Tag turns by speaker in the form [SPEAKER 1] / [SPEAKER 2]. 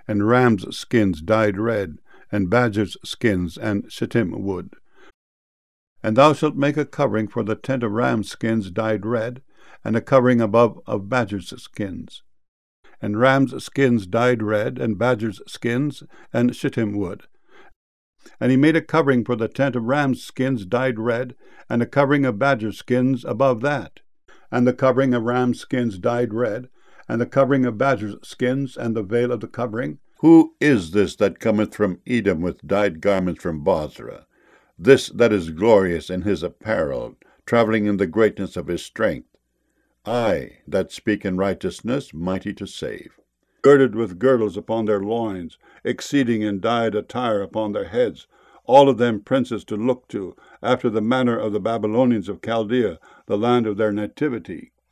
[SPEAKER 1] and rams' skins dyed red, and badgers' skins, and shittim wood. And thou shalt make a covering for the tent of rams' skins dyed red, and a covering above of badgers' skins, and rams' skins dyed red, and badgers' skins, and shittim wood. And he made a covering for the tent of rams' skins dyed red, and a covering of badgers' skins above that, and the covering of rams' skins dyed red, and the covering of badgers' skins, and the veil of the covering. Who is this that cometh from Edom with dyed garments from Bozrah? This that is glorious in his apparel, travelling in the greatness of his strength. I, that speak in righteousness, mighty to save. Girded with girdles upon their loins, exceeding in dyed attire upon their heads, all of them princes to look to, after the manner of the Babylonians of Chaldea, the land of their nativity.